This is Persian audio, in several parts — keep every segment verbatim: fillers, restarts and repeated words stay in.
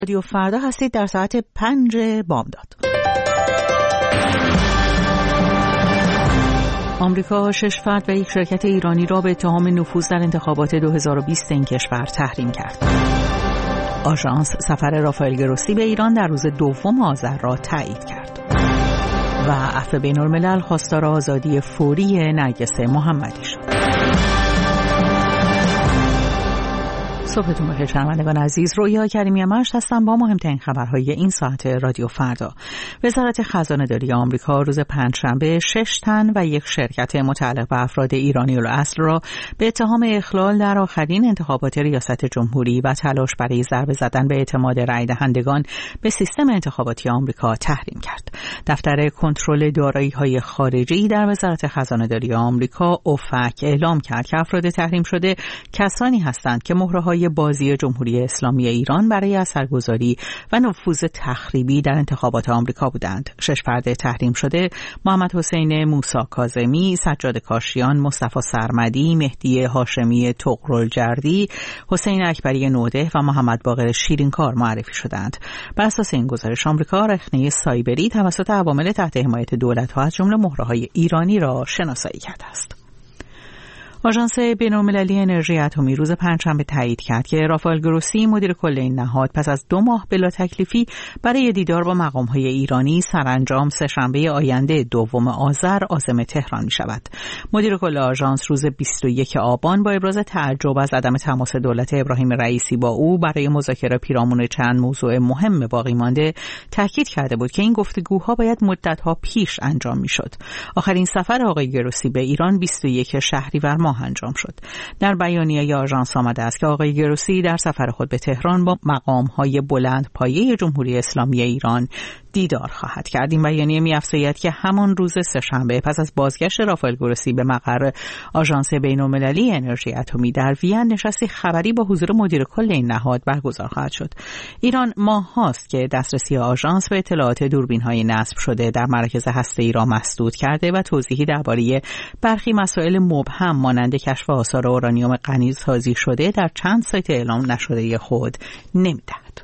رادیو فردا هستید در ساعت پنج بامداد. آمریکا شش فرد و یک شرکت ایرانی را به اتهام نفوذ در انتخابات دو هزار و بیست این کشور تحریم کرد. آژانس سفر رافائل گروسی به ایران در روز دوم آذر را تایید کرد. و عفو بین‌الملل خواستار آزادی فوری نرگس محمدی شد. صبحتون بخیر شنوندگان عزیز، رویا کریمی مشت هستم با مهمترین خبرهای این ساعت رادیو فردا. وزارت خزانه‌داری آمریکا روز پنجشنبه شش تن و یک شرکت متعلق به افراد ایرانی الاصل را به اتهام اخلال در آخرین انتخابات ریاست جمهوری و تلاش برای ضربه زدن به اعتماد رای دهندگان به سیستم انتخاباتی آمریکا تحریم کرد. دفتر کنترل دارایی‌های خارجی در وزارت خزانه‌داری آمریکا اوفک اعلام کرد که افراد تحریم شده کسانی هستند که مهره‌های بازی جمهوری اسلامی ایران برای اثرگذاری و نفوذ تخریبی در انتخابات آمریکا بودند. شش فرد تحریم شده محمد حسین موسی کاظمی، سجاد کاشیان، مصطفی سرمدی، مهدی هاشمی طغرالجردی، حسین اکبری نوده و محمد باقر شیرینکار معرفی شدند. بر اساس این گزارش آمریکا رخنه سایبری توسط عوامل تحت حمایت دولت‌ها از جمله مهره‌های ایرانی را شناسایی کرده است. آژانس بین‌المللی انرژی اتمی روز پنجشنبه تایید کرد که رافائل گروسی مدیر کل این نهاد پس از دو ماه بلا تکلیفی برای دیدار با مقام‌های ایرانی سرانجام سه‌شنبه آینده دوم آذر عازم تهران می‌شود. مدیر کل آژانس روز بیست و یک آبان با ابراز تعجب از عدم تماس دولت ابراهیم رئیسی با او برای مذاکره پیرامون چند موضوع مهم باقی مانده تاکید کرده بود که این گفتگوها باید مدت‌ها پیش انجام می‌شد. آخرین سفر آقای گروسی به ایران بیست و یک شهریور انجام شد. در بیانیه آژانس آمده است که آقای گروسی در سفر خود به تهران با مقام‌های بلند پایه جمهوری اسلامی ایران دیدار خواهد کرد. این بیانیه می‌افزاید که همان روز سه‌شنبه پس از بازگشت رافائل گروسی به مقر آژانس بین‌المللی انرژی اتمی در وین نشستی خبری با حضور مدیر کل این نهاد برگزار خواهد شد. ایران ماه‌هاست که دسترسی آژانس به اطلاعات دوربین‌های نصب شده در مراکز هسته‌ای را مسدود کرده و توضیحی درباره برخی مسائل مبهم مانند کشف آثار اورانیوم غنی‌سازی شده در چند سایت اعلام نشده خود نمی‌دهد.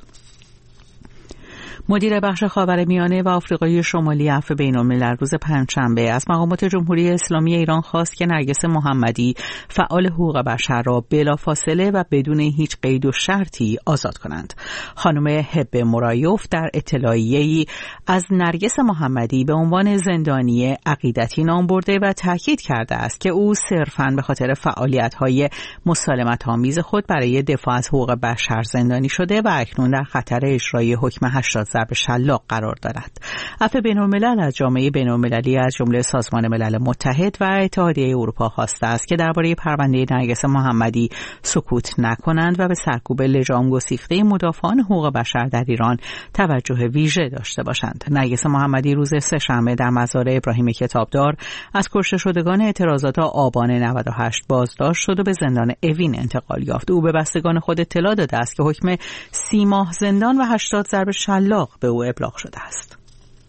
مدیر بخش خاورمیانه و آفریقای شمالی عفو بین‌الملل روز پنجشنبه از مقامات جمهوری اسلامی ایران خواست که نرگس محمدی فعال حقوق بشر را بلافاصله و بدون هیچ قید و شرطی آزاد کنند. خانم هبه مرایوف در اطلاعیه‌ای از نرگس محمدی به عنوان زندانی عقیدتی نام برده و تاکید کرده است که او صرفاً به خاطر فعالیت‌های مسالمت‌آمیز خود برای دفاع از حقوق بشر زندانی شده و اکنون در خطر اجرای حکم هشتاد ضرب شلاق قرار دارد. عفو بین‌الملل از جامعه بین‌المللی از جمله سازمان ملل متحد و اتحادیه اروپا خواسته است که درباره پرونده نرگس محمدی سکوت نکنند و به سرکوب لجام گسیخته مدافعان حقوق بشر در ایران توجه ویژه داشته باشند. نرگس محمدی روز سه‌شنبه در مزار ابراهیم کتابدار از کشته شدگان اعتراضات آبان نود و هشت بازداشت شد و به زندان اوین انتقال یافت. او به بستگان خود اطلاع داده است که حکم سی ماه زندان و هشتاد ضرب شلاق به او ابلاغ شده است.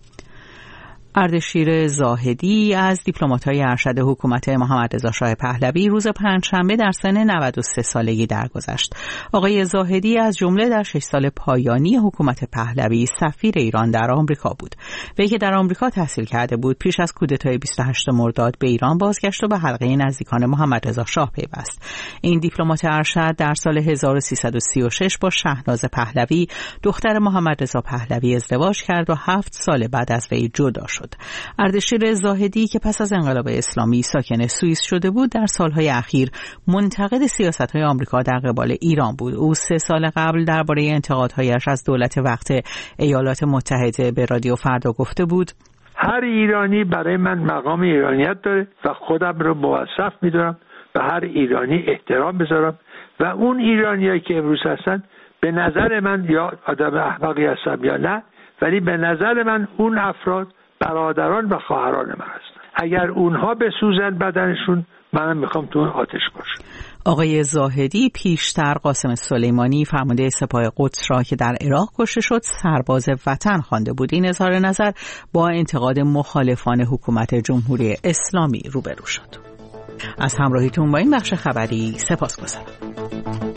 اردشیر زاهدی از دیپلمات‌های ارشد حکومت محمد رضا شاه پهلوی روز پنجشنبه در سن نود و سه سالگی درگذشت. آقای زاهدی از جمله در شش سال پایانی حکومت پهلوی سفیر ایران در آمریکا بود. وی که در آمریکا تحصیل کرده بود پیش از کودتای بیست و هشتم مرداد به ایران بازگشت و به حلقه نزدیکان محمد رضا شاه پیوست. این دیپلمات ارشد در سال هزار و سیصد و سی و شش با شهناز پهلوی دختر محمد رضا پهلوی ازدواج کرد و هفت سال بعد از وی جدا شد. اردشیر زاهدی که پس از انقلاب اسلامی ساکن سوئیس شده بود در سالهای اخیر منتقد سیاست‌های آمریکا در قبال ایران بود. او سه سال قبل درباره انتقادهایش از دولت وقت ایالات متحده به رادیو فردا گفته بود: هر ایرانی برای من مقام ایرانیت داره و خودم رو موظف می‌دونم به هر ایرانی احترام بذارم و اون ایرانیایی که امروز هستن به نظر من یا آدم احمقی هستن یا نه، ولی به نظر من اون افراد برادران و خواهران من هستن. اگر اونها بسوزن بدنشون، منم میخوام تو اون آتش باشم. آقای زاهدی پیشتر قاسم سلیمانی فرمانده سپاه قدس را که در عراق کشته شد سرباز وطن خوانده بود. این اظهار نظر با انتقاد مخالفان حکومت جمهوری اسلامی روبرو شد. از همراهیتون با این بخش خبری سپاسگزارم.